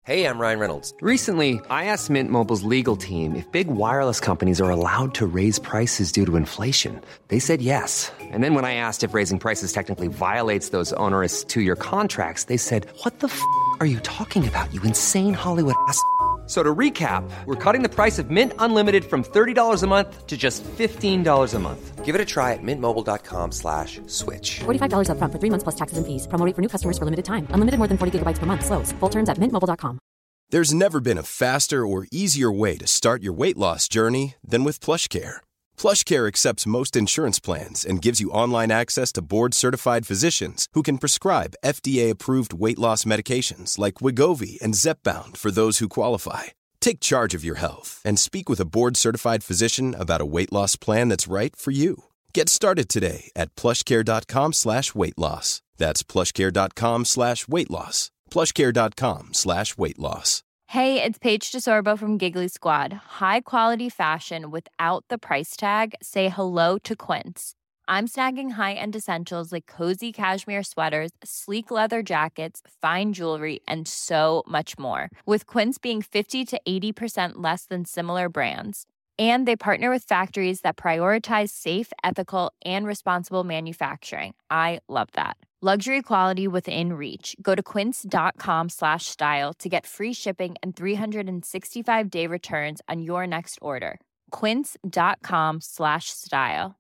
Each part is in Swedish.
Hey, I'm Ryan Reynolds. Recently, I asked Mint Mobile's legal team if big wireless companies are allowed to raise prices due to inflation. They said yes. And then when I asked if raising prices technically violates those onerous two-year contracts, they said, "What the are you talking about, you insane Hollywood ass?" So to recap, we're cutting the price of Mint Unlimited from $30 a month to just $15 a month. Give it a try at mintmobile.com/switch. $45 up front for 3 months plus taxes and fees. Promo rate for new customers for limited time. Unlimited more than 40 gigabytes per month. Slows full terms at mintmobile.com. There's never been a faster or easier way to start your weight loss journey than with PlushCare. PlushCare accepts most insurance plans and gives you online access to board-certified physicians who can prescribe FDA-approved weight loss medications like Wegovy and Zepbound for those who qualify. Take charge of your health and speak with a board-certified physician about a weight loss plan that's right for you. Get started today at plushcare.com/weightloss. That's plushcare.com/weightloss. plushcare.com/weightloss. Hey, it's Paige DeSorbo from Giggly Squad. High quality fashion without the price tag. Say hello to Quince. I'm snagging high-end essentials like cozy cashmere sweaters, sleek leather jackets, fine jewelry, and so much more. With Quince being 50 to 80% less than similar brands. And they partner with factories that prioritize safe, ethical, and responsible manufacturing. I love that. Luxury quality within reach. Go to quince.com/style to get free shipping and 365-day returns on your next order. quince.com/style.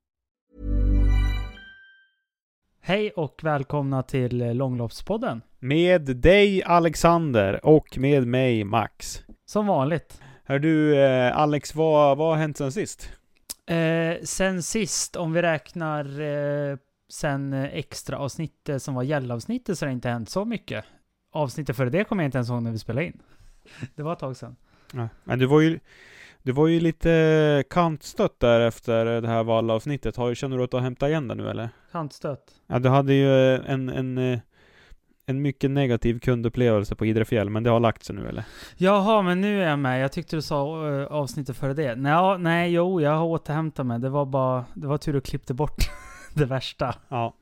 Hej och välkomna till Långloppspodden. Med dig Alexander och med mig Max. Som vanligt. Hör du Alex, vad har hänt sen sist? Sen sist, om vi räknar sen extra avsnittet som var gällavsnittet, så har det inte hänt så mycket. Avsnittet för det kommer jag inte ens ihåg när vi spelade in. Det var ett tag sedan. Ja, men du var ju lite kantstött där efter det här valavsnittet. Känner du att du har hämtat igen det nu eller? Kantstött? Ja, du hade ju en mycket negativ kundupplevelse på Idre fjäll, men det har lagt sig nu eller? Jaha, men nu är jag med. Jag tyckte du sa avsnittet före det. Jag har återhämtat mig. Det var tur att klippte bort det värsta. Ja.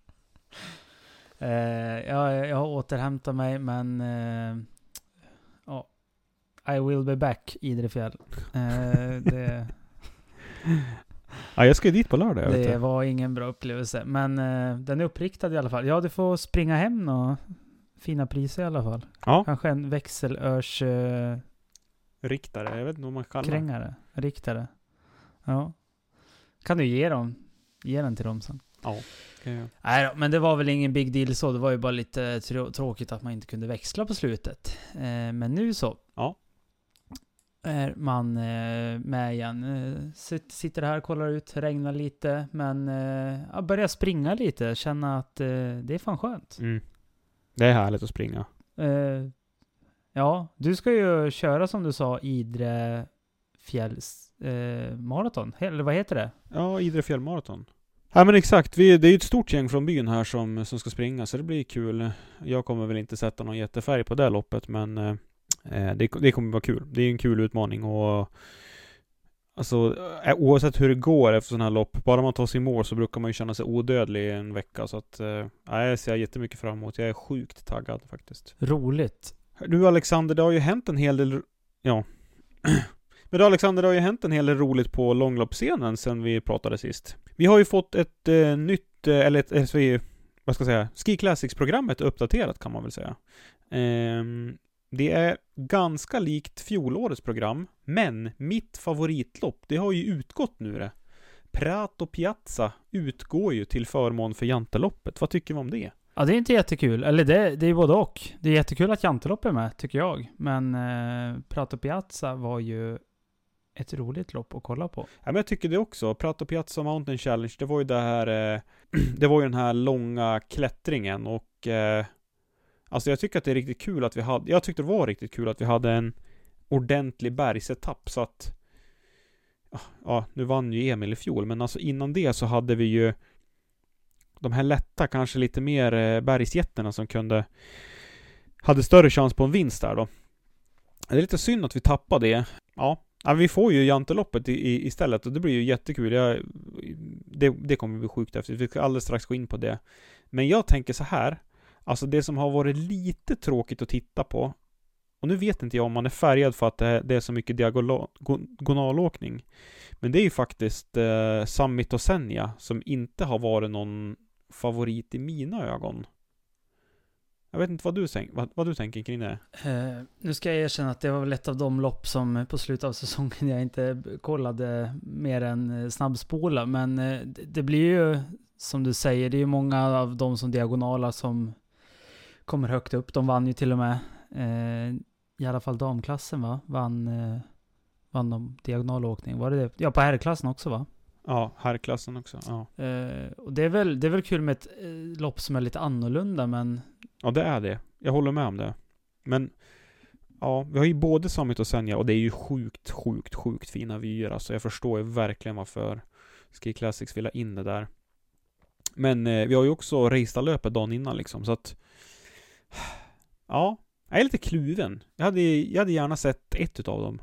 Jag har återhämtat mig, men I will be back Idre fjäll. Ja, jag ska dit på lördag. Det var ingen bra upplevelse, men den är uppriktad i alla fall. Ja, du får springa hem och fina priser i alla fall. Ja. Kanske en växelörs riktare, jag vet inte vad man kallar krängare, riktare. Ja. Kan du ge den till dem sen? Ja. Okay. Nej då, men det var väl ingen big deal så. Det var ju bara lite tråkigt att man inte kunde växla på slutet. Men nu så. Ja. Är man med igen. Sitter här, kollar ut, regnar lite, men börjar springa lite, känna att det är fan skönt. Det är härligt att springa. Ja, du ska ju köra som du sa Idre fjälls maraton, eller vad heter det? Ja, Idre fjällmaraton. Ja, men exakt, det är ju ett stort gäng från byn här som ska springa, så det blir kul. Jag kommer väl inte sätta någon jättefärg på det loppet, men det kommer vara kul. Det är en kul utmaning och alltså, oavsett hur det går efter sådana här lopp, bara man tar sig i mål så brukar man ju känna sig odödlig i en vecka, så att jag ser jättemycket fram emot. Jag är sjukt taggad faktiskt. Roligt. Du Alexander, det har ju hänt en hel del men då Alexander, det har ju hänt en hel del roligt på långloppsscenen sen vi pratade sist. Vi har ju fått ett nytt Ski Classics-programmet uppdaterat kan man väl säga. Det är ganska likt fjolårets program, men mitt favoritlopp, det har ju utgått nu det. Prato Piazza utgår ju till förmån för Janteloppet. Vad tycker vi om det? Ja, det är inte jättekul. Eller det är ju både och. Det är jättekul att Jantelopp är med, tycker jag. Men Prato Piazza var ju ett roligt lopp att kolla på. Ja, men jag tycker det också. Prato Piazza Mountain Challenge, det var ju det här det var ju den här långa klättringen och alltså jag tycker att det är riktigt kul att jag tyckte det var riktigt kul att vi hade en ordentlig bergsetapp, så att nu vann ju Emil i fjol, men alltså innan det så hade vi ju de här lätta, kanske lite mer bergsjätterna som hade större chans på en vinst där då. Det är lite synd att vi tappade det. Ja, vi får ju Janteloppet istället och det blir ju jättekul. Det kommer bli sjukt efter. Vi ska alldeles strax gå in på det. Men jag tänker så här. Alltså det som har varit lite tråkigt att titta på, Och nu vet inte jag om man är färgad för att det är så mycket diagonalåkning. Men det är ju faktiskt Summit och Senja som inte har varit någon favorit i mina ögon. Jag vet inte vad du tänker kring det. Nu ska jag erkänna att det var väl ett av de lopp som på slutet av säsongen jag inte kollade mer än snabbspola. Men det blir ju, som du säger, det är ju många av de som diagonaler som kommer högt upp. De vann ju till och med i alla fall damklassen, va? Vann de diagonalåkning. Var det? Ja, på herrklassen också, va? Ja, herrklassen också. Ja. Och det är väl kul med ett lopp som är lite annorlunda, men... Ja, det är det. Jag håller med om det. Men ja, vi har ju både Summit och Senja och det är ju sjukt fina vyer. Alltså jag förstår ju verkligen varför Ski Classics vill ha in det där. Men vi har ju också Reistad-löpet dagen innan liksom, så att ja, jag är lite kluven. Jag hade gärna sett ett utav dem.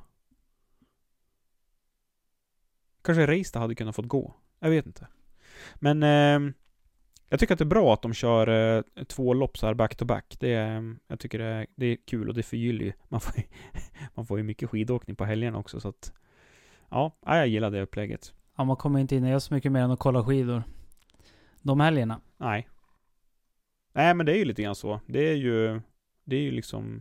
Kanske Reistad hade kunnat fått gå. Jag vet inte. Men jag tycker att det är bra att de kör 2 lopp så här back to back. Jag tycker det är kul och det förgyller ju. Man får ju mycket skidåkning på helgen också, så att ja, jag gillar det upplägget. Ja, man kommer inte in i så mycket mer än att kolla skidor de helgerna. Nej, men det är ju lite grann så. Det är ju liksom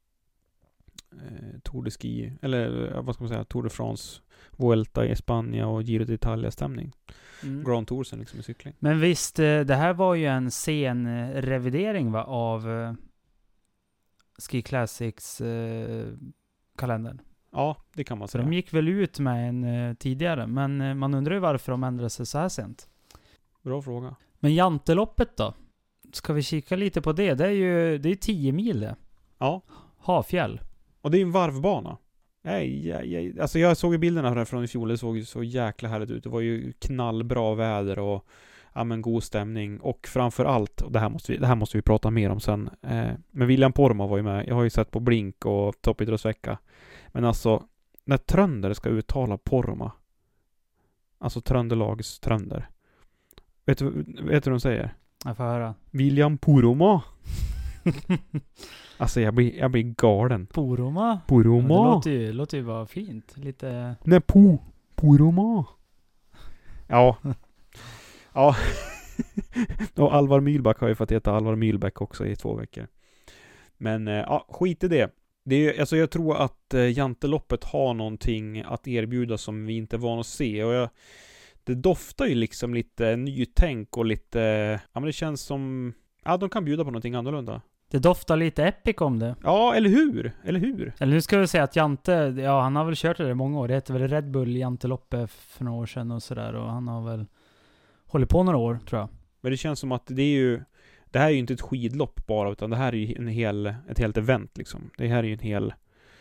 Tour de Ski, eller vad ska man säga, Tour de France, Vuelta i Spanien och Giro d'Italia stämning. Grand Tour sen liksom i cykling. Men visst, det här var ju en sen revidering, va, av Ski Classics kalendern. Ja, det kan man säga. Så de gick väl ut med en tidigare, men man undrar ju varför de ändrade sig så här sent. Bra fråga. Men Janteloppet då? Ska vi kika lite på det? Det är ju 10 mil det. Ja. Hafjäll. Och det är ju en varvbana. Alltså jag såg ju bilderna från i fjol. Det såg ju så jäkla härligt ut. Det var ju knallbra väder och god stämning. Och framförallt, och det här måste vi prata mer om sen. Men William Poromaa var ju med. Jag har ju sett på Blink och Toppidrottsvecka. Men alltså, när trönder ska uttala Poromaa. Alltså Tröndelags trönder. Vet du vad de säger? Jag får höra. William Poromaa. Alltså jag blir galen. Poromaa? Ja, det låter ju bara fint. Lite... Nej, Poromaa. Ja. Ja. Och Alvar Mühlback har ju fått heta Alvar Mühlback också i 2 veckor. Men ja, skit i det. Alltså jag tror att Janteloppet har någonting att erbjuda som vi inte är vana att se. Och det doftar ju liksom lite nytänk och lite... Ja, men det känns som... Ja, de kan bjuda på någonting annorlunda. Det doftar lite Epic om det. Ja, eller hur? Eller nu ska vi säga att Jante, ja, han har väl kört det i många år. Det heter väl Red Bull Janteloppet för några år sedan och sådär. Och han har väl hållit på några år, tror jag. Men det känns som att det här är ju inte ett skidlopp bara, utan det här är ju ett helt event liksom. Det här är ju en hel...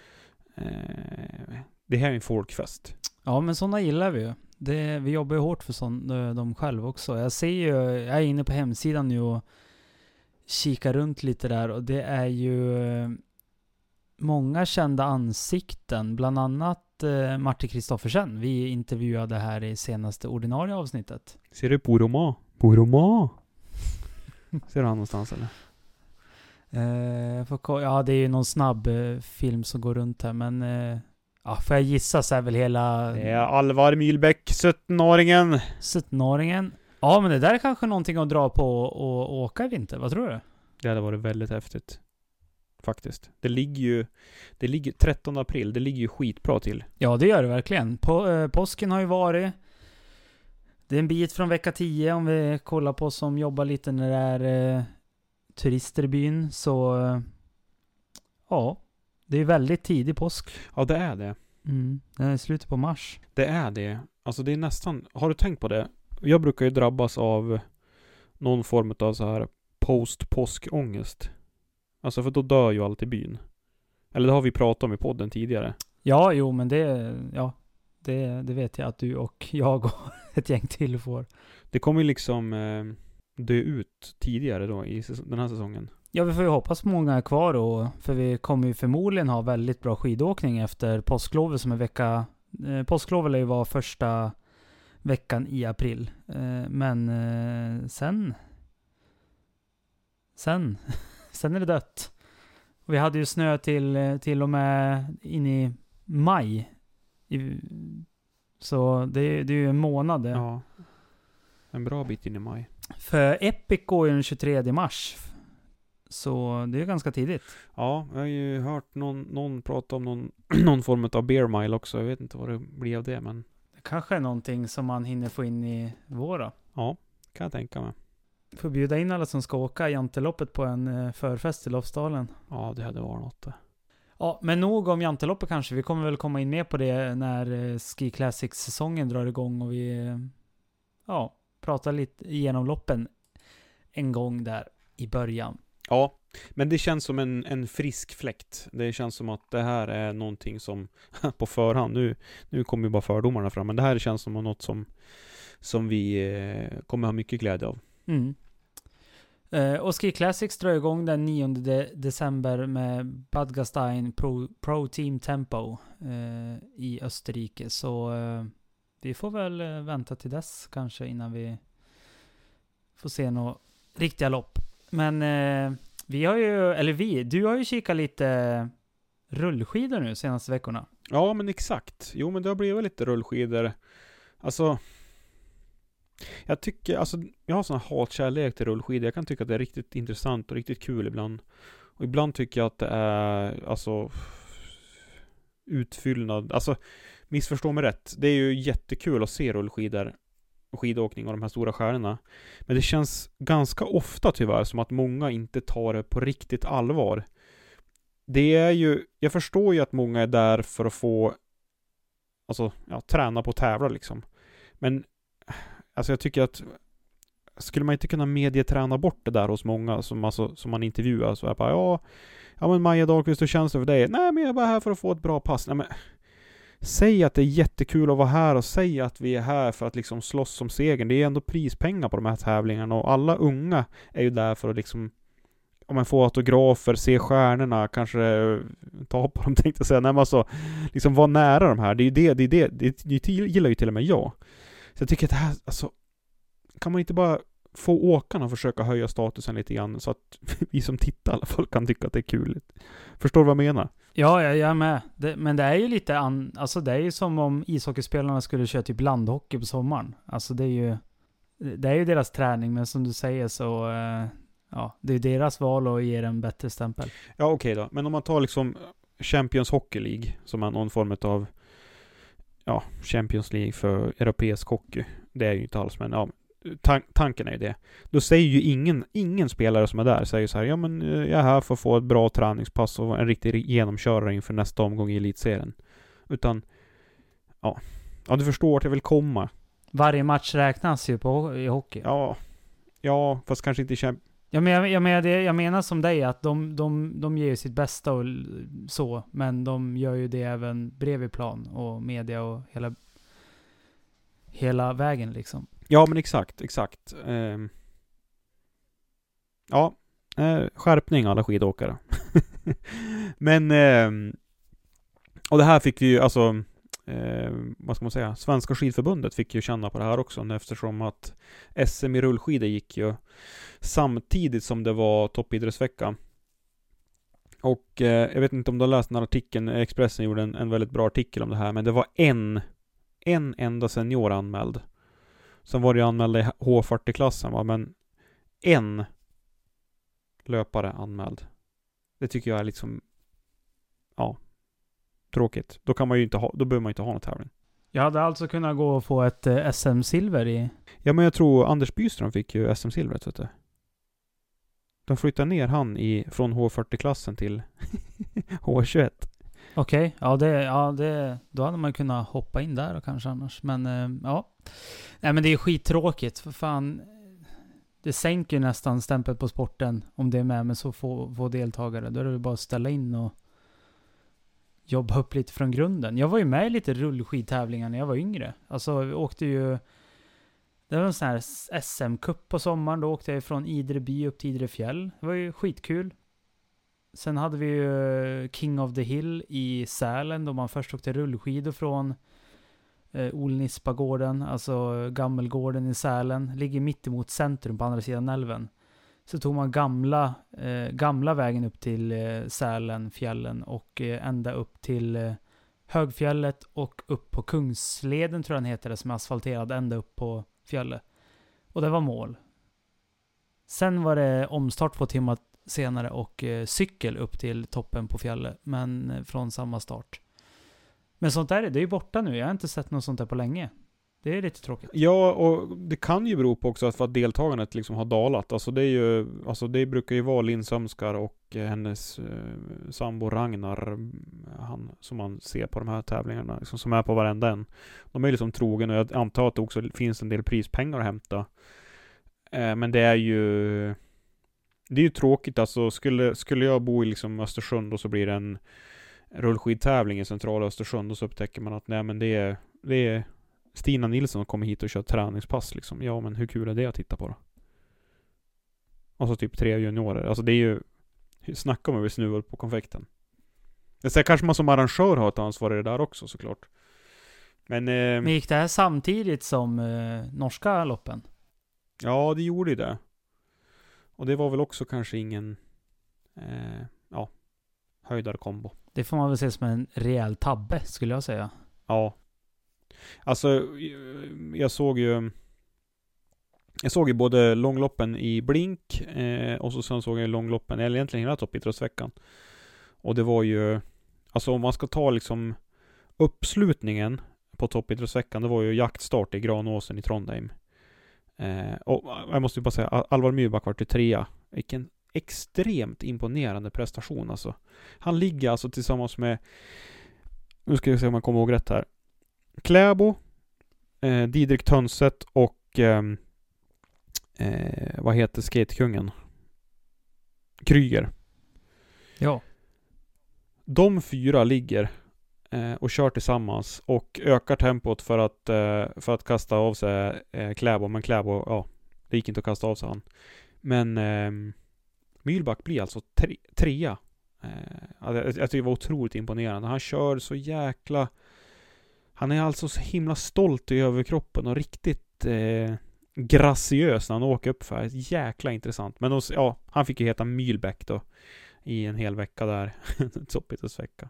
det här är en folkfest. Ja, men sådana gillar vi ju. Vi jobbar ju hårt för dem själv också. Jag är inne på hemsidan nu och kika runt lite där, och det är ju många kända ansikten, bland annat Martin Kristoffersen. Vi intervjuade här i senaste ordinarie avsnittet. Ser du Poromaa? Ser du han någonstans eller? Ja, det är ju någon snabb film som går runt här, men får jag gissa så är väl hela... Det är Alvar Mühlback, 17-åringen. 17-åringen. Ja, men det där är kanske någonting att dra på och åka i vinter. Vad tror du? Det hade varit väldigt häftigt. Faktiskt. Det ligger 13 april. Det ligger ju skitbra till. Ja, det gör det verkligen. Påsken har ju varit. Det är en bit från vecka 10 om vi kollar på som jobbar lite när det är turister i byn. Så ja, det är väldigt tidig påsk. Ja, det är det. Det är slutet på mars. Det är det. Alltså det är nästan... Har du tänkt på det? Jag brukar ju drabbas av någon form av så här post-påskångest. Alltså för då dör ju allt i byn. Eller det har vi pratat om i podden tidigare. Ja, jo, men det vet jag att du och jag och ett gäng till får. Det kommer ju liksom dö ut tidigare då i den här säsongen. Ja, vi får ju hoppas många är kvar då. För vi kommer ju förmodligen ha väldigt bra skidåkning efter påsklovet som är vecka... Påsklovet lär ju vara första veckan i april. Men sen är det dött. Vi hade ju snö till och med in i maj. Så det är ju en månad. Ja. En bra bit in i maj. För Epic går ju den 23 mars. Så det är ganska tidigt. Ja, jag har ju hört någon prata om någon form av beer mile också. Jag vet inte vad det blir av det, men... Det kanske är någonting som man hinner få in i våra. Ja, kan jag tänka mig. Får bjuda in alla som ska åka Janteloppet på en förfest i Lofsdalen. Ja, det hade varit något. Ja, men nog om Janteloppet kanske. Vi kommer väl komma in mer på det när Ski Classics-säsongen drar igång och vi pratar lite igenom loppen en gång där i början. Ja, men det känns som en frisk fläkt. Det känns som att det här är någonting som på förhand, nu kommer ju bara fördomarna fram, men det här känns som något som vi kommer ha mycket glädje av. Mm. Och Ski Classics drar igång den 9 december med Bad Gastein Pro Team Tempo i Österrike. Så vi får väl vänta till dess kanske innan vi får se några riktiga lopp. Men du har ju kikat lite rullskidor nu senaste veckorna. Ja, men exakt. Jo, men det har blivit lite rullskidor. Alltså, jag har sån här hatkärlek till rullskidor. Jag kan tycka att det är riktigt intressant och riktigt kul ibland. Och ibland tycker jag att det är, alltså, utfyllnad. Alltså, missförstå mig rätt. Det är ju jättekul att se rullskidor och skidåkning och de här stora stjärnorna. Men det känns ganska ofta tyvärr som att många inte tar det på riktigt allvar. Det är ju, jag förstår ju att många är där för att få, alltså, träna på att tävla liksom. Men alltså jag tycker att skulle man inte kunna medieträna bort det där hos många som man intervjuar, så är bara ja men Maja Dahlqvist, hur känns det för dig? Nej, men jag är bara här för att få ett bra pass. Nej, men säg att det är jättekul att vara här och säg att vi är här för att liksom slåss om segern. Det är ändå prispengar på de här tävlingarna och alla unga är ju där för att liksom, om man får autografer, se stjärnorna, kanske ta på dem, tänkte jag säga. Nej, men alltså, liksom vara nära de här. Det gillar ju till och med jag. Så jag tycker att det här, alltså, kan man inte bara få åkarna och försöka höja statusen lite grann så att vi som tittar i alla fall kan tycka att det är kul. Förstår du vad jag menar? Ja, jag är med. Men det är ju lite alltså det är ju som om ishockeyspelarna skulle köra typ landhockey på sommaren. Alltså det är ju deras träning, men som du säger så det är deras val att ge en bättre stämpel. Ja, okej då. Men om man tar liksom Champions Hockey League som är någon form av Champions League för europeisk hockey. Det är ju inte alls, men tanken är ju det. Då säger ju ingen spelare som är där säger så här, ja men jag är här för att få ett bra träningspass och en riktig genomkörare inför nästa omgång i elitserien. Utan du förstår att jag vill komma. Varje match räknas ju i hockey. Ja, fast kanske inte jag menar som dig att de ger ju sitt bästa och så, men de gör ju det även bredvid plan och media och hela vägen liksom. Ja, men exakt. Skärpning alla skidåkare. Men och det här fick vi ju, alltså vad ska man säga, Svenska skidförbundet fick ju känna på det här också, eftersom att SM i rullskidor gick ju samtidigt som det var toppidrottsvecka. Och jag vet inte om du har läst den här artikeln, Expressen gjorde en väldigt bra artikel om det här, men det var en enda senior anmäld. Sen var det anmälda i H40-klassen, men en löpare anmäld. Det tycker jag är liksom tråkigt. Då behöver man inte ha någon tävling. Jag hade alltså kunnat gå och få ett SM-silver i... Ja, men jag tror Anders Byström fick ju SM-silvret, vet du. De flyttade ner han från H40-klassen till H21. Okej, då hade man kunnat hoppa in där och kanske annars. Men nej, men det är skittråkigt. För fan, det sänker nästan stämpel på sporten om det är med så få deltagare. Då är det bara att ställa in och jobba upp lite från grunden. Jag var ju med i lite rullskidtävlingar när jag var yngre. Alltså vi åkte ju, det var en sån här SM-cup på sommaren. Då åkte jag från Idreby upp till Idrefjäll. Det var ju skitkul. Sen hade vi ju King of the Hill i Sälen, då man först åkte rullskidor från Olnispagården, alltså Gammelgården i Sälen. Ligger mitt emot centrum på andra sidan älven. Så tog man gamla vägen upp till Sälen, fjällen och ända upp till Högfjället och upp på Kungsleden tror jag den heter, det som är asfalterad ända upp på fjället. Och det var mål. Sen var det omstart 2 timmar senare och cykel upp till toppen på fjället, men från samma start. Men sånt där, det är ju borta nu. Jag har inte sett något sånt där på länge. Det är lite tråkigt. Ja, och det kan ju bero på också att deltagandet liksom har dalat. Alltså det brukar ju vara Linn Sömskar och hennes sambo Ragnar, han som man ser på de här tävlingarna, liksom, som är på varenda en. De är liksom trogen, och jag antar att det också finns en del prispengar att hämta. Men det är ju tråkigt. Alltså skulle jag bo i liksom Östersund och så blir det en rullskidtävling i centrala Östersund och så upptäcker man att nej, men det är Stina Nilsson kommer hit och kör träningspass liksom. Ja, men hur kul är det att titta på då? Alltså typ 3 juniorer. Alltså det är ju, snacka om att vi snuvar på konfekten. Så kanske man som arrangör har ett ansvar i det där också såklart. Men gick det här samtidigt som norska loppen? Ja, det gjorde det. Och det var väl också kanske ingen höjdarkombo. Det får man väl se som en rejäl tabbe, skulle jag säga. Ja. Alltså, jag såg ju både långloppen i Blink och sen såg jag långloppen, eller egentligen hela toppidrottsveckan. Och det var ju, alltså om man ska ta liksom uppslutningen på toppidrottsveckan, det var ju jaktstart i Granåsen i Trondheim. Och jag måste ju bara säga, Alvar Myrback var till 3. Vilken extremt imponerande prestation alltså. Han ligger alltså tillsammans med, nu ska vi se om man kommer ihåg rätt här, Kläbo, Didrik Tönset och vad heter skatekungen? Kryger. Ja. De 4 ligger och kör tillsammans och ökar tempot för att kasta av sig Kläbo, men Kläbo, ja, det gick inte att kasta av sig han. Men Myrback blir alltså 3. Jag tycker det var otroligt imponerande. Han kör så jäkla, han är alltså så himla stolt i överkroppen och riktigt graciös när han åker upp för. Jäkla intressant. Men ja, han fick ju heta Myrback då i en hel vecka där. Toppidrottsvecka.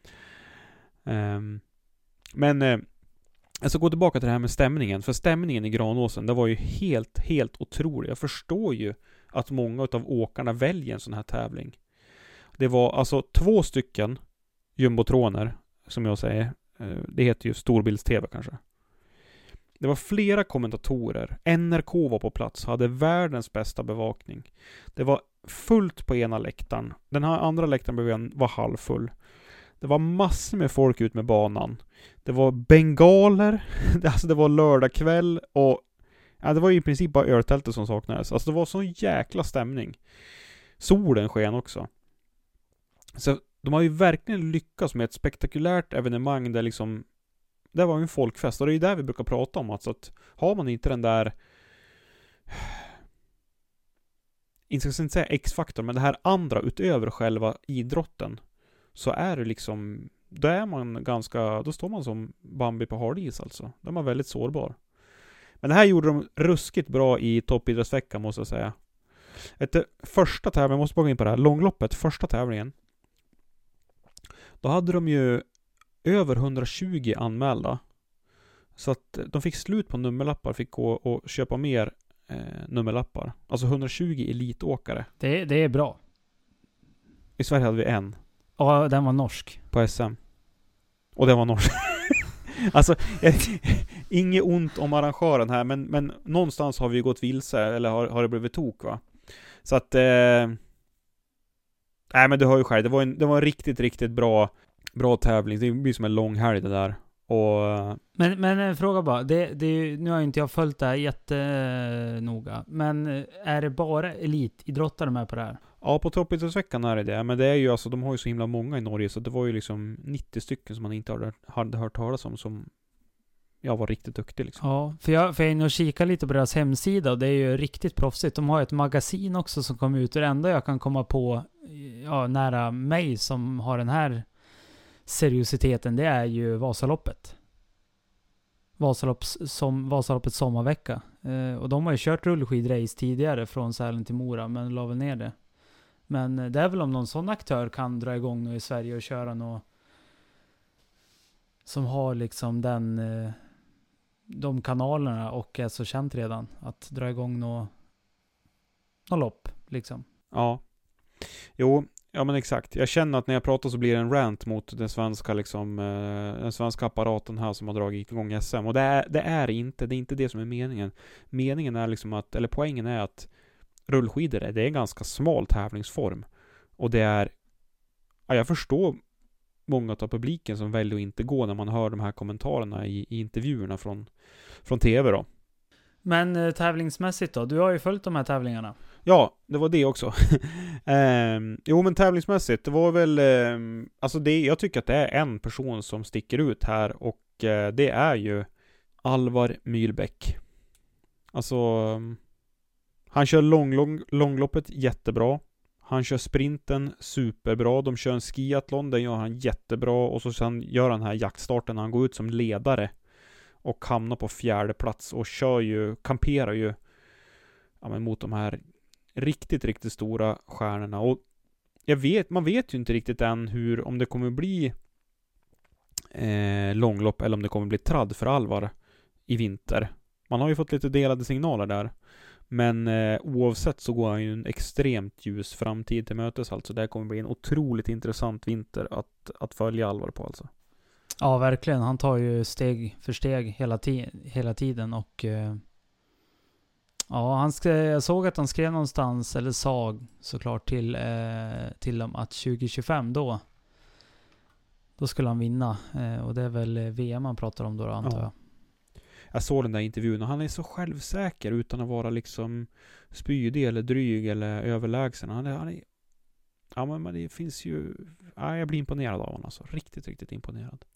Men jag ska gå tillbaka till det här med stämningen. För stämningen i Granåsen, det var ju helt otrolig. Jag förstår ju att många av åkarna väljer en sån här tävling. Det var alltså 2 stycken jumbotroner, som jag säger. Det heter ju storbilds-tv kanske. Det var flera kommentatorer. NRK var på plats, hade världens bästa bevakning. Det var fullt på ena läktaren. Den här andra läktaren var halvfull. Det var massor med folk ut med banan. Det var bengaler. Alltså det var lördagkväll och ja, det var i princip bara öltältet som saknades. Alltså det var sån jäkla stämning. Solen sken också. Så de har ju verkligen lyckats med ett spektakulärt evenemang där liksom, det var ju en folkfest. Och det är ju där vi brukar prata om. Alltså att har man inte den där, inte ska säga X-faktor, men det här andra utöver själva idrotten, så är det liksom, då är man ganska, då står man som Bambi på hardis alltså. Då är man väldigt sårbar. Men det här gjorde de ruskigt bra i toppidrottsveckan, måste jag säga. Första tävlingen, jag måste bara gå in på det här, långloppet, första tävlingen. Då hade de ju över 120 anmälda. Så att de fick slut på nummerlappar, fick gå och köpa mer nummerlappar. Alltså 120 elitåkare. Det är bra. I Sverige hade vi en. Ja, den var norsk. På SM. Och den var norsk. Alltså, inget ont om arrangören här, men någonstans har vi gått vilse, eller har det blivit tok, va? Så att nej, men du hör ju själv, det var en riktigt bra tävling. Det blir som en lång helg det där. Och men en fråga bara, nu har inte jag följt det här jättenoga, men är det bara elitidrottare med på det här? Ja, på toppidrottsveckan är det. Men det är ju alltså, de har ju så himla många i Norge, så det var ju liksom 90 stycken som man inte hade hört talas om, som jag var riktigt duktig liksom. Ja, för jag är inne och kika lite på deras hemsida och det är ju riktigt proffsigt. De har ett magasin också som kommer ut, och det enda jag kan komma på nära mig som har den här seriositeten, det är ju Vasaloppet. Vasaloppets sommarvecka. Och de har ju kört rullskidrace tidigare från Sälen till Mora, men la väl ner det. Men det är väl om någon sån aktör kan dra igång nu i Sverige och köra något som har liksom de kanalerna och är så känt redan, att dra igång något lopp liksom. Ja. Jo, ja men exakt. Jag känner att när jag pratar så blir det en rant mot den svenska liksom, den svenska apparaten här som har dragit igång SM. Och det är inte det som är meningen. Meningen är liksom att, eller poängen är att rullskidor, det är en ganska smal tävlingsform. Och det är, ja, jag förstår många av publiken som väljer att inte gå när man hör de här kommentarerna i intervjuerna från tv då. Men tävlingsmässigt då? Du har ju följt de här tävlingarna. Ja, det var det också. Jo, men tävlingsmässigt, det var väl alltså jag tycker att det är en person som sticker ut här, och det är ju Alvar Mylbäck. Alltså han kör långloppet jättebra. Han kör sprinten superbra. De kör en skiathlon, den gör han jättebra, och så sen gör han den här jaktstarten när han går ut som ledare och hamnar på 4:e plats och kamperar ju mot de här riktigt stora stjärnorna. Och man vet ju inte riktigt än om det kommer bli långlopp eller om det kommer bli tradd för Alvar i vinter. Man har ju fått lite delade signaler där. Men oavsett så går han ju en extremt ljus framtid till mötes. Alltså det kommer bli en otroligt intressant vinter att följa Alvar på alltså. Ja, verkligen. Han tar ju steg för steg hela tiden. Och ja, jag såg att han skrev någonstans, eller sa såklart till dem att 2025 då skulle han vinna. Och det är väl VM han pratar om då, antar jag. Jag såg den där intervjun och han är så självsäker utan att vara liksom spydig eller dryg eller överlägsen. Men det finns ju... Ja, jag blir imponerad av honom. Alltså. Riktigt imponerad.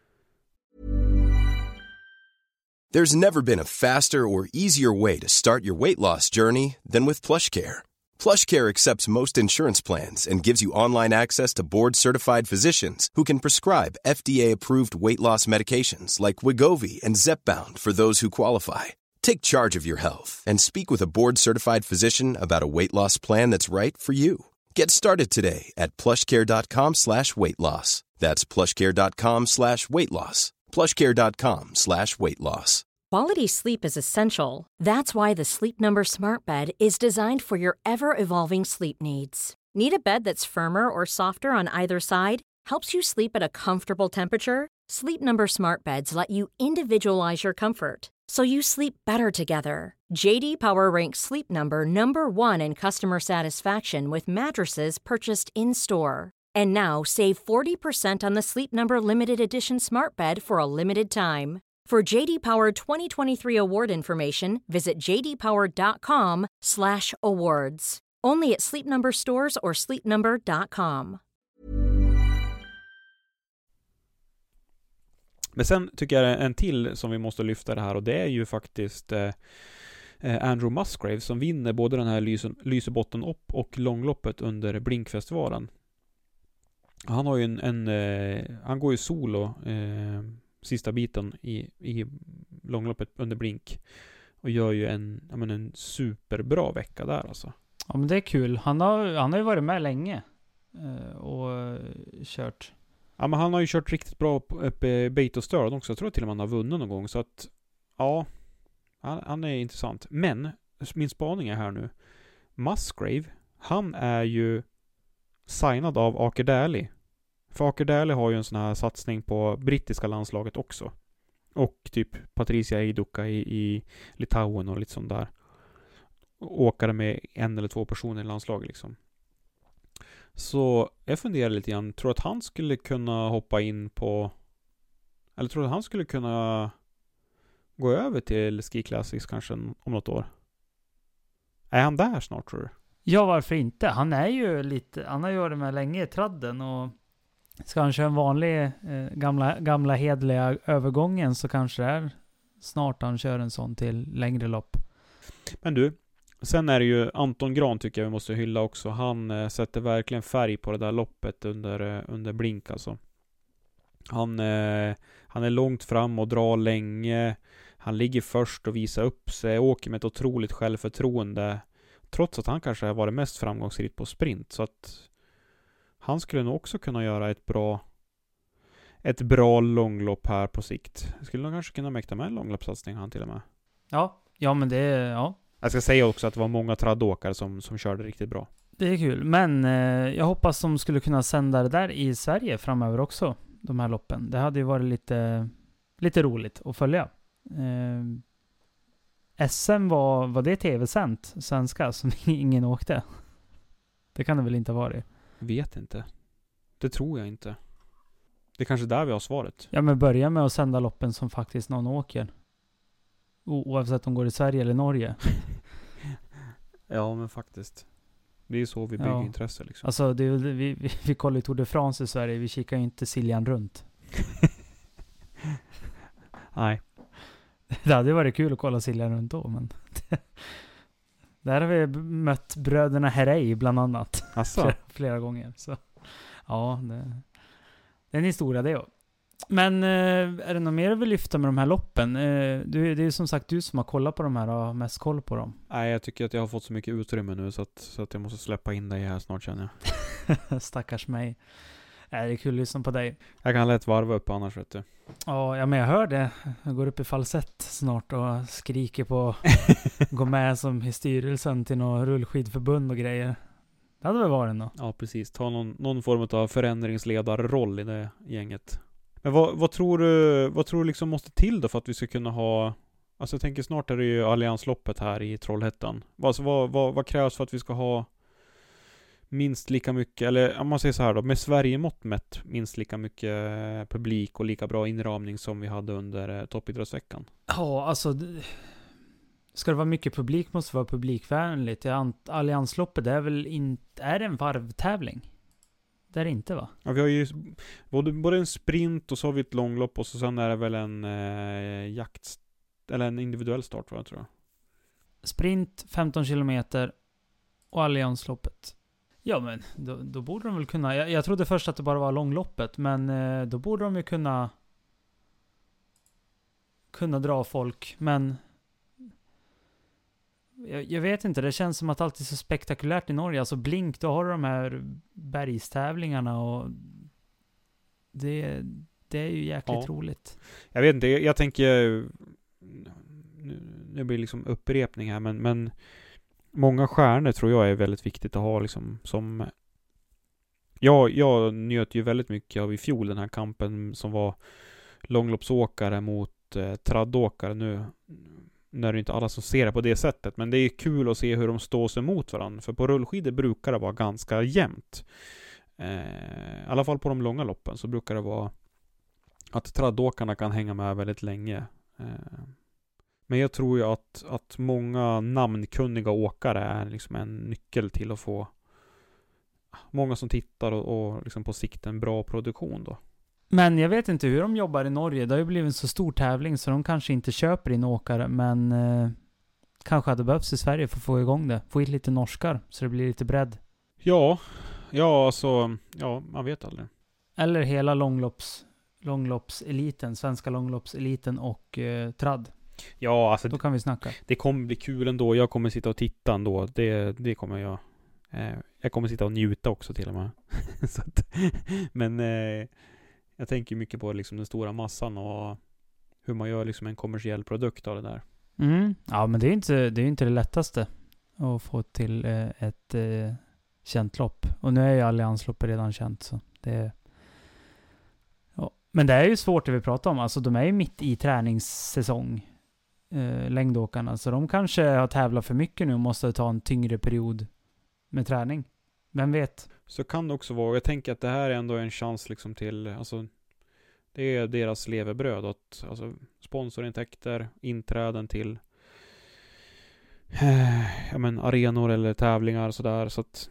There's never been a faster or easier way to start your weight loss journey than with PlushCare. PlushCare accepts most insurance plans and gives you online access to board-certified physicians who can prescribe FDA-approved weight loss medications like Wegovy and Zepbound for those who qualify. Take charge of your health and speak with a board-certified physician about a weight loss plan that's right for you. Get started today at plushcare.com/weightloss. That's plushcare.com/weightloss. plushcare.com/weightloss. Quality sleep is essential. That's why the Sleep Number Smart Bed is designed for your ever-evolving sleep needs. Need a bed that's firmer or softer on either side? Helps you sleep at a comfortable temperature? Sleep Number Smart Beds let you individualize your comfort, so you sleep better together. JD Power ranks Sleep Number #1 in customer satisfaction with mattresses purchased in-store. And now save 40% on the Sleep Number Limited Edition Smart Bed for a limited time. For JD Power 2023 award information, visit jdpower.com/awards. Only at Sleep Number stores or sleepnumber.com. Men sen tycker jag en till som vi måste lyfta det här, och det är ju faktiskt Andrew Musgrave som vinner både den här Lysebotten upp och långloppet under Blinkfestivalen. Han har ju han går ju solo sista biten i långloppet under Blink och gör ju en superbra vecka där alltså. Ja, men det är kul. Han har ju varit med länge och kört. Ja, men han har ju kört riktigt bra uppe i Beit och Störd också. Jag tror till och med han har vunnit någon gång, så att ja, han är intressant. Men min spaning är här nu. Musgrave, han är ju signad av Aker Dæhlie. För Aker Dæhlie har ju en sån här satsning på brittiska landslaget också. Och typ Patricia Eiduka i Litauen och lite sånt där. Åkare med 1 eller 2 personer i landslaget liksom. Så jag funderar lite grann. Tror att han skulle kunna hoppa in på... Eller tror att han skulle kunna gå över till Ski Classics kanske om något år? Är han där snart, tror du? Ja, varför inte? Han är ju lite... Han har ju varit med länge i tradden, och ska han köra en vanlig gamla hedliga övergången, så kanske det är snart han kör en sån till längre lopp. Men du, sen är det ju Anton Gran, tycker jag vi måste hylla också. Han sätter verkligen färg på det där loppet under Blink alltså. Han är långt fram och drar länge. Han ligger först och visar upp sig, åker med ett otroligt självförtroende. Trots att han kanske har varit mest framgångsrik på sprint. Så att han skulle nog också kunna göra ett bra långlopp här på sikt. Skulle nog kanske kunna mäkta med en långloppssatsning han till och med. Ja men det är... Ja. Jag ska säga också att det var många traddåkare som körde riktigt bra. Det är kul. Men jag hoppas de skulle kunna sända det där i Sverige framöver också. De här loppen. Det hade ju varit lite roligt att följa. SM var det tv-sänt svenska som ingen åkte? Det kan det väl inte ha varit? Vet inte. Det tror jag inte. Det är kanske där vi har svaret. Ja, men börja med att sända loppen som faktiskt någon åker. Oavsett om de går i Sverige eller Norge. Ja, men faktiskt. Det är så vi bygger intresse liksom. Alltså, vi kollar ju Tour de France i Sverige. Vi kikar ju inte Siljan runt. Nej. Det hade varit kul att kolla Siljan runt då, men... Där har vi mött bröderna Herrey bland annat. Flera gånger. Så ja, det är en historia det. Men är det något mer du vill lyfta med de här loppen? Det är ju som sagt du som har kollat på de här och har mest koll på dem. Nej, jag tycker att jag har fått så mycket utrymme nu så att jag måste släppa in dig här snart, känner jag. Stackars mig. Det är kul att lyssna på dig. Jag kan lätt varva upp annars, vet du. Ja, men jag hör det. Jag går upp i falsett snart och skriker på gå med som i styrelsen till något rullskidförbund och grejer. Det hade väl varit något. Ja, precis. Ta någon form av förändringsledarroll i det gänget. Men vad tror du liksom måste till då för att vi ska kunna ha... Alltså jag tänker snart är det ju Alliansloppet här i Trollhättan. Alltså vad krävs för att vi ska ha minst lika mycket, eller om man säger så här då, med Sverige-mått mätt minst lika mycket publik och lika bra inramning som vi hade under toppidrottsveckan? Ja, alltså ska det vara mycket publik måste det vara publikvänligt. Alliansloppet är väl inte... Är det en varvtävling? Det är det inte, va? Ja, vi har ju både en sprint och så har vi ett långlopp och så sen är det väl en jakt eller en individuell start, tror jag. Sprint 15 kilometer och Alliansloppet. Ja, men då borde de väl kunna... Jag trodde först att det bara var långloppet, men då borde de ju kunna dra folk, men jag vet inte, det känns som att allt är så spektakulärt i Norge. Alltså Blink, då har du de här bergstävlingarna och det är ju jäkligt roligt. Jag vet inte, jag tänker nu blir liksom upprepning här, men många stjärnor tror jag är väldigt viktigt att ha liksom som... Jag njöt ju väldigt mycket av i fjol den här kampen som var långloppsåkare mot traddåkare. Nu är det inte alla som ser det på det sättet, men det är kul att se hur de står sig mot varandra. För på rullskidor brukar det vara ganska jämnt. I alla fall på de långa loppen så brukar det vara att traddåkarna kan hänga med väldigt länge. Men jag tror ju att många namnkunniga åkare är liksom en nyckel till att få många som tittar och liksom på sikt en bra produktion då. Men jag vet inte hur de jobbar i Norge. Det har ju blivit en så stor tävling så de kanske inte köper in åkare, men kanske hade behövts i Sverige för att få igång det. Få in lite norskar så det blir lite bredd. Ja, alltså, man vet aldrig. Eller hela långloppseliten, svenska långloppseliten och tradd. Ja, alltså då kan vi snacka. Det kommer bli kul ändå. Jag kommer sitta och titta ändå. Det kommer jag. Jag kommer sitta och njuta också till och med. Så att, men jag tänker mycket på liksom den stora massan och hur man gör liksom en kommersiell produkt av det där. Ja, men det är inte det lättaste att få till ett känt lopp. Och nu är ju Alliansloppet redan känt, så det... Ja. Men det är ju svårt det vi pratar om. Alltså de är ju mitt i träningssäsong, längdåkarna. Så de kanske har tävlat för mycket nu och måste ta en tyngre period med träning. Vem vet? Så kan det också vara. Jag tänker att det här är ändå en chans liksom till, alltså det är deras levebröd att, alltså sponsorintäkter, inträden till arenor eller tävlingar och sådär, så att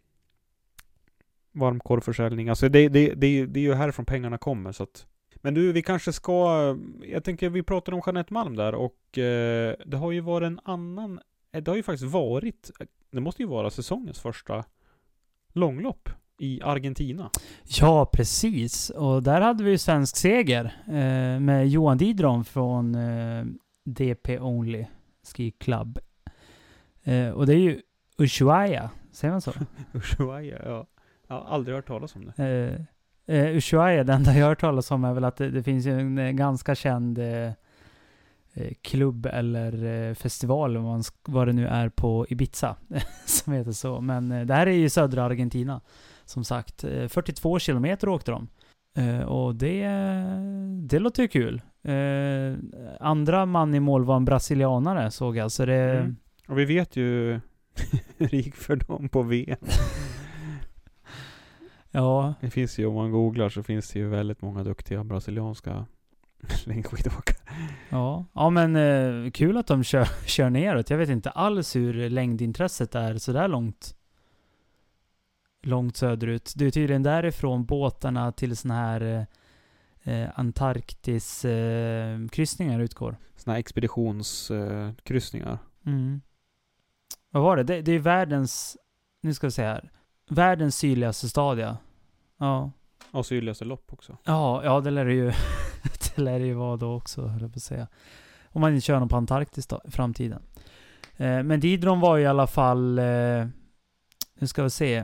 varmkorvförsäljning, alltså det är ju härifrån pengarna kommer, så att. Men du, vi kanske ska, jag tänker vi pratar om Jeanette Malm där och det har ju varit det har ju faktiskt varit, det måste ju vara säsongens första långlopp i Argentina. Ja, precis. Och där hade vi ju svensk seger med Johan Didron från DP Only Ski Club. Och det är ju Ushuaia, säger man så? Ushuaia, ja. Jag har aldrig hört talas om det. Ushuaia, det enda jag har hört talas om är väl att det finns ju en ganska känd klubb eller festival, vad det nu är, på Ibiza som heter så. Men det här är ju södra Argentina, som sagt. 42 kilometer åkte de. Och det låter ju kul. Andra man i mål var en brasilianare, såg jag. Så det... Och vi vet ju hur det gick för dem på VM. Ja. Det finns ju, om man googlar så finns det ju väldigt många duktiga brasilianska längdskidåkare. Ja, men kul att de kör neråt. Jag vet inte alls hur längdintresset är så där långt söderut. Det är tydligen därifrån båtarna till såna här Antarktis kryssningar utgår. Såna här expeditionskryssningar. Vad var det? Det är världens, nu ska vi se här, världens sydligaste stad. Ja. Och sydligaste lopp också. Ja, det lär det ju det lär det ju vara då också, höll jag på att säga. Om man inte kör någon på Antarktis då, i framtiden. Men Didron var i alla fall nu ska vi se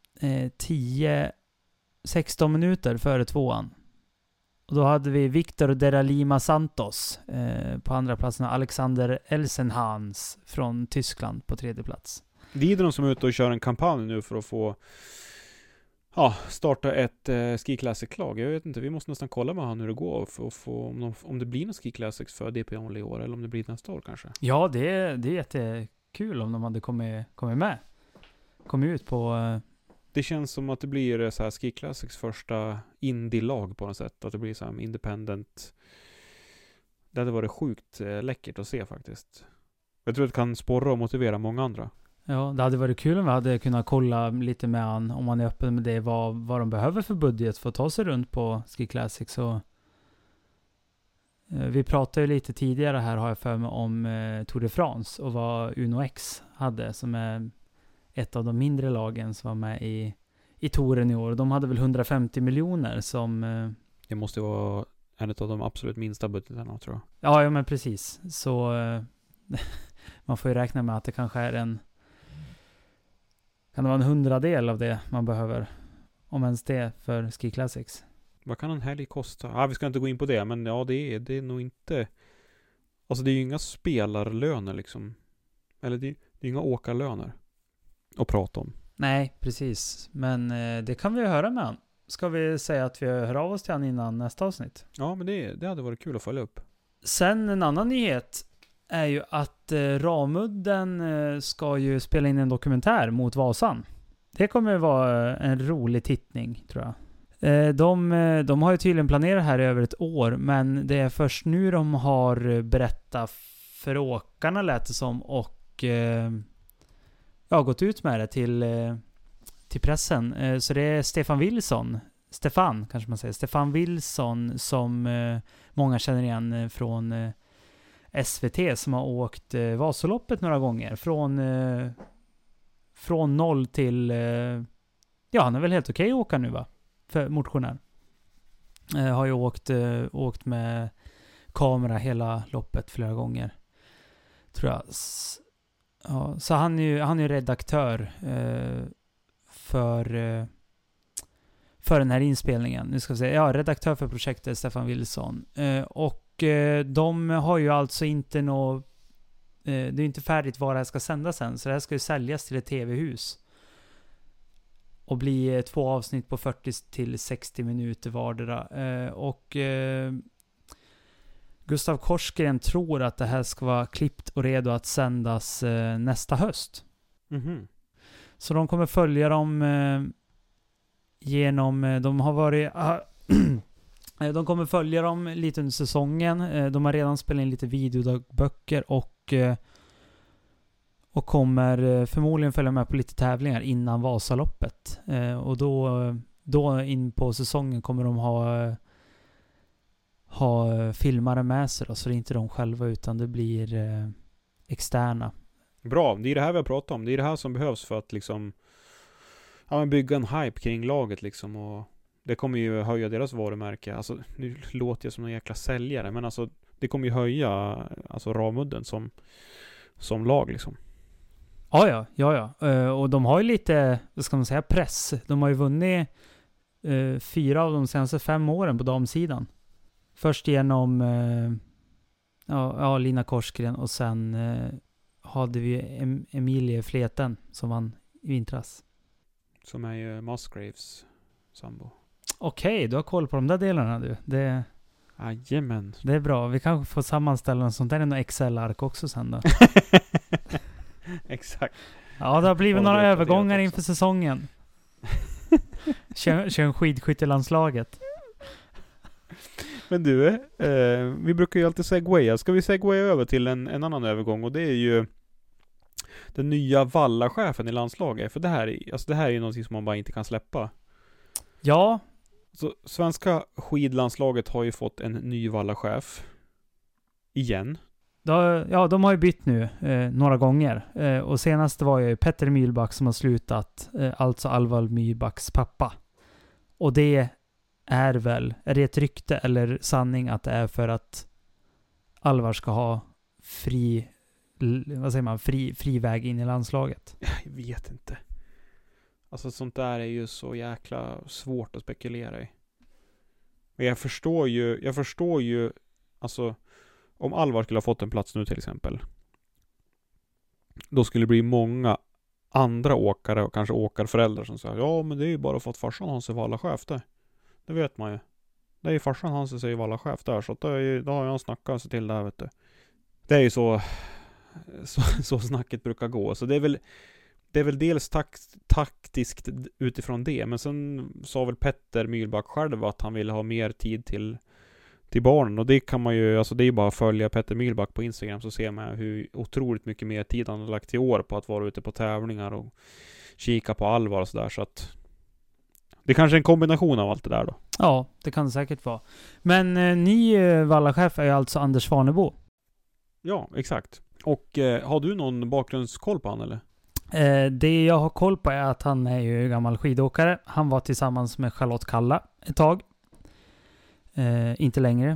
10-16 minuter före tvåan. Och då hade vi Victor de la Lima Santos på andra platsen, Alexander Elsenhans från Tyskland på tredje plats. Didron som är ute och kör en kampanj nu för att få starta ett Ski Classic-lag. Jag vet inte, vi måste nästan kolla med han hur det går för att få om det blir någon Ski Classics för DP Only i år eller om det blir nästa år kanske. Ja, det är jättekul om de hade kommit med. Kommit ut på... Det känns som att det blir så här Ski Classics första indie-lag på något sätt. Att det blir så här independent. Det hade varit sjukt läckert att se faktiskt. Jag tror att det kan sporra och motivera många andra. Ja, det hade varit kul om vi hade kunnat kolla lite med han, om man är öppen med det, vad de behöver för budget för att ta sig runt på Ski Classic. Så vi pratade ju lite tidigare här, har jag för mig, om Tour de France och vad Uno X hade, som är ett av de mindre lagen som var med i touren i år. De hade väl 150 miljoner som... Det måste vara en av de absolut minsta budgeterna, tror jag. Ja, men precis. Så man får ju räkna med att det kanske är kan det vara en 100-del av det man behöver, om ens det, för Ski Classics. Vad kan en helg kosta? Vi ska inte gå in på det, men ja, det är nog inte... Alltså det är ju inga spelarlöner liksom. Eller det är inga åkarlöner att prata om. Nej, precis. Men det kan vi höra med han. Ska vi säga att vi hör av oss till han innan nästa avsnitt? Ja, men det hade varit kul att följa upp. Sen en annan nyhet är ju att Ramudden ska ju spela in en dokumentär mot Vasan. Det kommer vara en rolig tittning, tror jag. De har ju tydligen planerat här i över ett år, men det är först nu de har berättat för åkarna, lät det som, och gått ut med det till pressen. Så det är Stefan kanske man säger, Stefan Wilson, som många känner igen från SVT, som har åkt Vasaloppet några gånger. Från 0 till... han är väl helt okej att åka nu, va? För motionär. Har ju åkt med kamera hela loppet flera gånger, tror jag. Så han är ju redaktör för den här inspelningen. Nu ska vi säga, redaktör för projektet Stefan Wilson. Och de har ju alltså inte det är inte färdigt vad det här ska sändas sen, så det här ska ju säljas till ett tv-hus och bli 2 avsnitt på 40-60 minuter vardera. Och Gustav Korsgren tror att det här ska vara klippt och redo att sändas nästa höst. Mm-hmm. Så de kommer följa dem de har varit de kommer följa dem lite under säsongen. De har redan spelat in lite videoböcker och kommer förmodligen följa med på lite tävlingar innan Vasaloppet. Och då in på säsongen kommer de ha filmare med sig då, så det är inte de själva utan det blir externa. Bra, det är det här vi har pratat om. Det är det här som behövs för att liksom bygga en hype kring laget liksom, och det kommer ju höja deras varumärke. Alltså, nu låter jag som en jäkla säljare, men alltså det kommer ju höja alltså Ravmudden som lag liksom. Ja. Och de har ju lite, vad ska man säga, press. De har ju vunnit 4 av de senaste 5 åren på damsidan. Först genom Lina Korsgren och sen hade vi Emilie Fleten som vann i vintras. Som är ju Musgraves sambo. Okej, du har koll på de där delarna du. Jajamän. Det är bra. Vi kanske får sammanställa en sånt där en Excel-ark också sen då. Exakt. Ja, det har blivit några övergångar inför säsongen. Kör en skidskyttelandslaget. Men du, vi brukar ju alltid segwaya. Ska vi segwaya över till en annan övergång? Och det är ju den nya vallachefen i landslaget. För det här är ju någonting som man bara inte kan släppa. Ja. Så svenska skidlandslaget har ju fått en ny vallachef. Igen. De har ju bytt nu några gånger. Och senast var ju Petter Mylback som har slutat. Alltså Alvar Myrbacks pappa. Och det är det ett rykte eller sanning att det är för att Alvar ska ha fri väg in i landslaget? Jag vet inte. Alltså sånt där är ju så jäkla svårt att spekulera i. Men jag förstår ju alltså om Alvar skulle ha fått en plats nu till exempel, då skulle det bli många andra åkare och kanske åkarföräldrar som säger ja men det är ju bara för att farsan hans är vallachef där. Det vet man ju. Det är ju farsan hans som är vallachef där, så då har jag snackat sig till det här, vet du. Det är ju så snacket brukar gå. Så det är väl dels taktiskt utifrån det, men sen sa väl Petter Mylback själv att han ville ha mer tid till barnen, och det kan man ju, alltså det är ju bara att följa Petter Mylback på Instagram så ser man hur otroligt mycket mer tid han har lagt till år på att vara ute på tävlingar och kika på Alvar och sådär, så att det kanske är en kombination av allt det där då. Ja, det kan det säkert vara. Men ny vallachef är ju alltså Anders Svanebo. Ja, exakt. Och har du någon bakgrundskoll på han eller? Det jag har koll på är att han är ju gammal skidåkare. Han var tillsammans med Charlotte Kalla ett tag. Inte längre.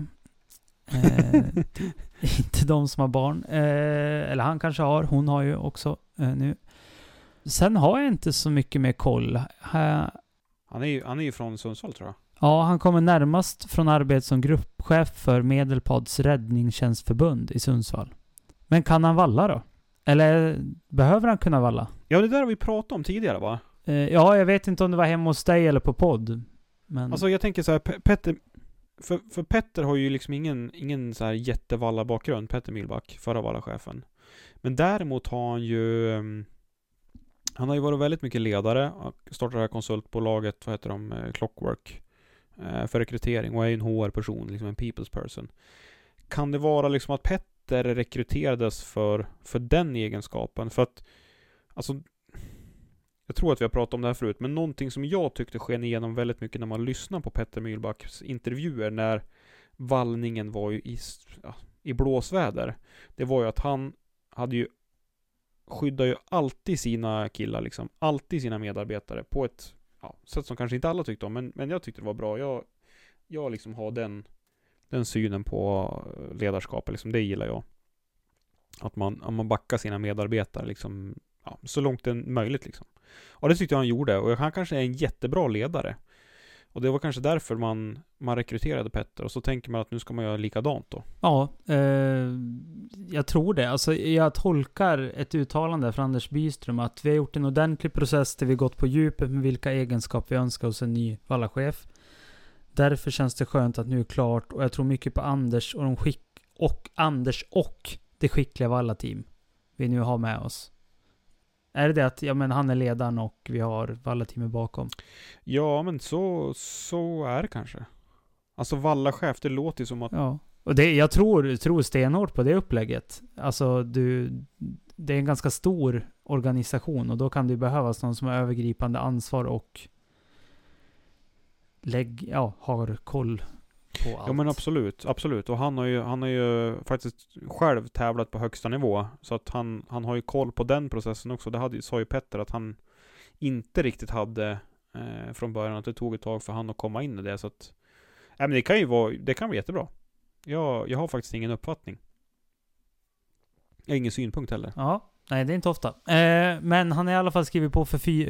Inte de som har barn. Eller han kanske har. Hon har ju också nu. Sen har jag inte så mycket mer koll. Han är ju från Sundsvall tror jag. Ja, han kommer närmast från arbete som gruppchef för Medelpads räddningstjänstförbund i Sundsvall. Men kan han valla då? Eller behöver han kunna valla? Ja, det där har vi pratat om tidigare va? Ja, jag vet inte om det var hemma hos dig eller på podd. Men... Alltså jag tänker så här, Petter... För Petter har ju liksom ingen så här jättevalla bakgrund, Petter Mylback, förra vallachefen. Men däremot har han ju... Han har ju varit väldigt mycket ledare. Startat det här konsultbolaget, vad heter de? Clockwork. För rekrytering och är ju en HR-person, liksom en people's person. Kan det vara liksom att Petter rekryterades för den egenskapen? För att, alltså... Jag tror att vi har pratat om det här förut, men någonting som jag tyckte sken igenom väldigt mycket när man lyssnar på Petter Mylbacks intervjuer när vallningen var ju i blåsväder. Det var ju att han skyddar ju alltid sina killar liksom, alltid sina medarbetare på ett sätt som kanske inte alla tyckte om, men jag tyckte det var bra. Jag liksom har den synen på ledarskapet liksom, det gillar jag. Att man backar sina medarbetare liksom, så långt det är möjligt liksom. Och det tyckte jag han gjorde, och han kanske är en jättebra ledare. Och det var kanske därför man rekryterade Petter, och så tänker man att nu ska man göra likadant då. Ja, jag tror det. Alltså jag tolkar ett uttalande från Anders Byström att vi har gjort en ordentlig process där vi gått på djupet med vilka egenskaper vi önskar hos en ny vallachef. Därför känns det skönt att nu är klart, och jag tror mycket på Anders och det skickliga vallateam vi nu har med oss. Är det att han är ledaren och vi har vallateamet bakom? Ja, men så är det kanske. Alltså vallachef, det låter som att... Ja, och jag tror stenhårt på det upplägget. Alltså det är en ganska stor organisation, och då kan det behövas någon som har övergripande ansvar och har koll på allt. Ja, men absolut. Och han har ju faktiskt själv tävlat på högsta nivå, så att han har ju koll på den processen också. Det sa ju Petter att han inte riktigt hade från början, att det tog ett tag för han att komma in i det, så att men det kan vara jättebra. Jag har faktiskt ingen uppfattning. Jag har ingen synpunkt heller. Ja, nej det är inte ofta. Men han har i alla fall skrivit på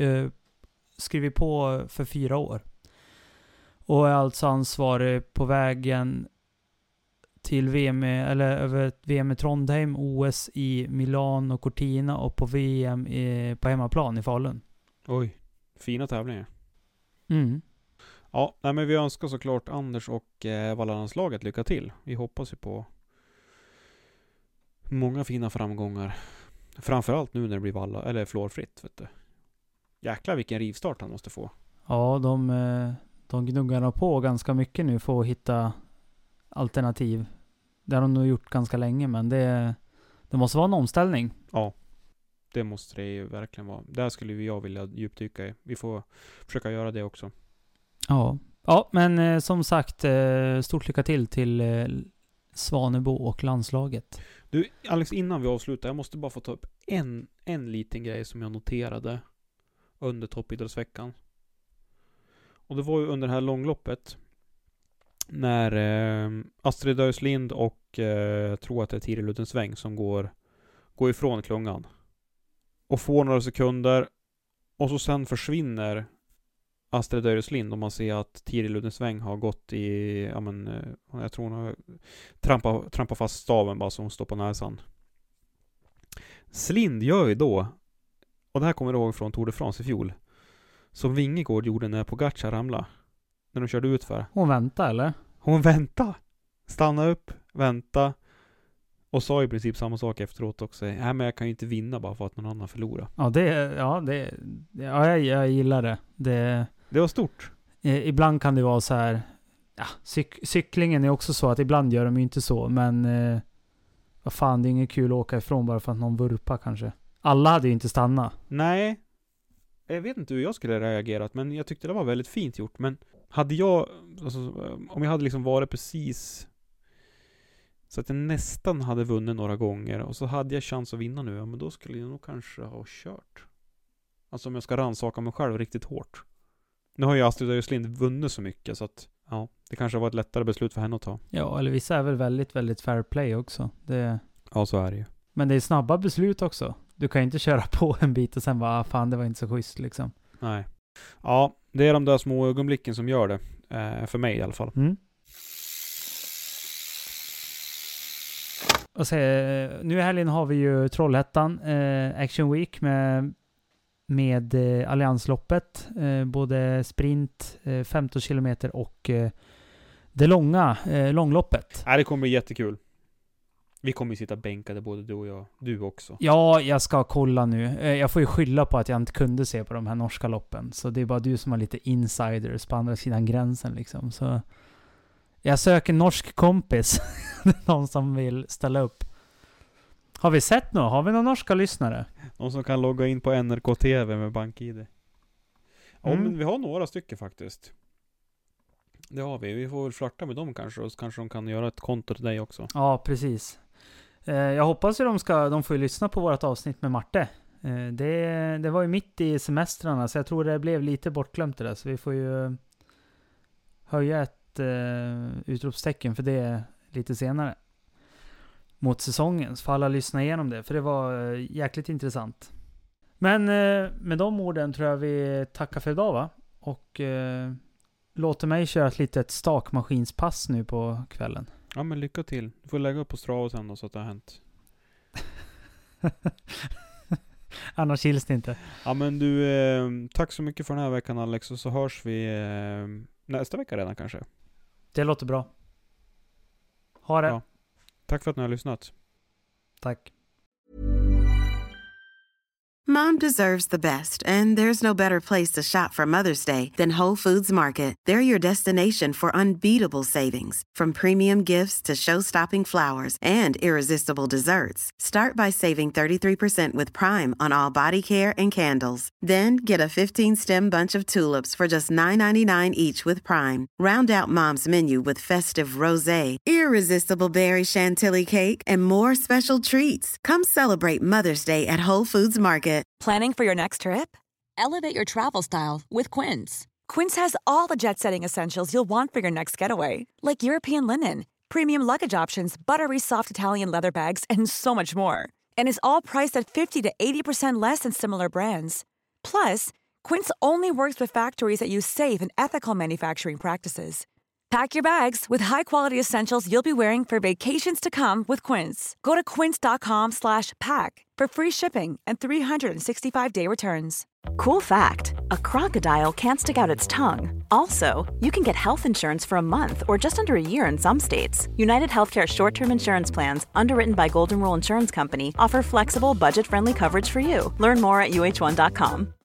för 4 år. Och är alltså ansvarig på vägen till VM, eller över VM i Trondheim, OS i Milano och Cortina och på VM på hemmaplan i Falun. Oj, fina tävlingar. Mm. Ja, nej, men vi önskar såklart Anders och Vallalandslaget lycka till. Vi hoppas ju på många fina framgångar. Framförallt nu när det blir fluorfritt, vet du. Jäklar vilken rivstart han måste få. Ja, de gnuggar på ganska mycket nu för att hitta alternativ. Det har de nog gjort ganska länge, men det måste vara en omställning. Ja, det måste det ju verkligen vara. Där skulle jag vilja djupdyka i. Vi får försöka göra det också. Ja, men som sagt, stort lycka till Svanebo och landslaget. Du, Alex, innan vi avslutar, jag måste bara få ta upp en liten grej som jag noterade under toppidrottsveckan. Och det var ju under det här långloppet när Astrid Öslind och jag tror att det är Tiril Luddensväng som går ifrån klungan och får några sekunder och så sen försvinner Astrid Öslind och man ser att Tiril Luddensväng har gått i, jag tror hon har trampat fast staven bara så hon står på näsan. Slind gör ju då, och det här kommer jag ihåg från Tour de France i fjol, som Vingegård gjorde när Pogacar ramlade. När de körde ut för. Hon väntade, eller? Hon väntade. Stanna upp, vänta. Och sa i princip samma sak efteråt också. Nej, men jag kan ju inte vinna bara för att någon annan förlorar. Jag gillar det. Det var stort. Ibland kan det vara så här. Ja, cyklingen är också så att ibland gör de ju inte så. Men vad fan, det är inget kul att åka ifrån bara för att någon vurpar kanske. Alla hade ju inte stannat. Nej. Jag vet inte hur jag skulle reagerat, men jag tyckte det var väldigt fint gjort. Men hade jag, om jag hade liksom varit precis så att jag nästan hade vunnit några gånger och så hade jag chans att vinna nu, ja, men då skulle jag nog kanske ha kört. Alltså om jag ska rannsaka mig själv riktigt hårt. Nu har ju Astrid Öslind vunnit så mycket så att ja, det kanske var ett lättare beslut för henne att ta. Ja, eller vissa är väl väldigt, väldigt fair play också. Ja, så är det ju. Men det är snabba beslut också. Du kan ju inte köra på en bit och sen bara, fan det var inte så schysst liksom. Nej. Ja, det är de där små ögonblicken som gör det. För mig i alla fall. Mm. Och så, nu i helgen har vi ju Trollhättan Action Week med Alliansloppet. Både sprint, 15 kilometer och det långloppet. Det kommer bli jättekul. Vi kommer ju sitta bänkade både du och jag. Du också. Ja, jag ska kolla nu. Jag får ju skylla på att jag inte kunde se på de här norska loppen. Så det är bara du som har lite insiders på andra sidan gränsen liksom. Så jag söker norsk kompis. Någon som vill ställa upp. Har vi sett något? Har vi några norska lyssnare? Någon som kan logga in på NRK TV med BankID. Ja, men vi har några stycken faktiskt. Det har vi. Vi får väl flirta med dem kanske. Och så kanske de kan göra ett konto till dig också. Ja, precis. Jag hoppas ju de får ju lyssna på vårt avsnitt med Marte. Det var ju mitt i semestrarna, så jag tror det blev lite bortglömt det där. Så vi får ju höja ett utropstecken för det lite senare. Mot säsongen. Så får alla lyssna igenom det. För det var jäkligt intressant. Men med de orden tror jag vi tackar för idag, va? Och låter mig köra ett litet stakmaskinspass nu på kvällen. Ja, men lycka till. Du får lägga upp på Strava sen då, så att det har hänt. Annars gills det inte. Ja, men du, tack så mycket för den här veckan, Alex. Och så hörs vi nästa vecka redan kanske. Det låter bra. Ha det. Ja. Tack för att ni har lyssnat. Tack. Mom deserves the best, and there's no better place to shop for Mother's Day than Whole Foods Market. They're your destination for unbeatable savings, from premium gifts to show-stopping flowers and irresistible desserts. Start by saving 33% with Prime on all body care and candles. Then get a 15-stem bunch of tulips for just $9.99 each with Prime. Round out Mom's menu with festive rosé, irresistible berry chantilly cake, and more special treats. Come celebrate Mother's Day at Whole Foods Market. Planning for your next trip? Elevate your travel style with Quince. Quince has all the jet-setting essentials you'll want for your next getaway, like European linen, premium luggage options, buttery soft Italian leather bags, and so much more. And is all priced at 50 to 80% less than similar brands. Plus, Quince only works with factories that use safe and ethical manufacturing practices. Pack your bags with high-quality essentials you'll be wearing for vacations to come with Quince. Go to quince.com/pack for free shipping and 365-day returns. Cool fact, a crocodile can't stick out its tongue. Also, you can get health insurance for a month or just under a year in some states. United Healthcare short-term insurance plans, underwritten by Golden Rule Insurance Company, offer flexible, budget-friendly coverage for you. Learn more at uh1.com.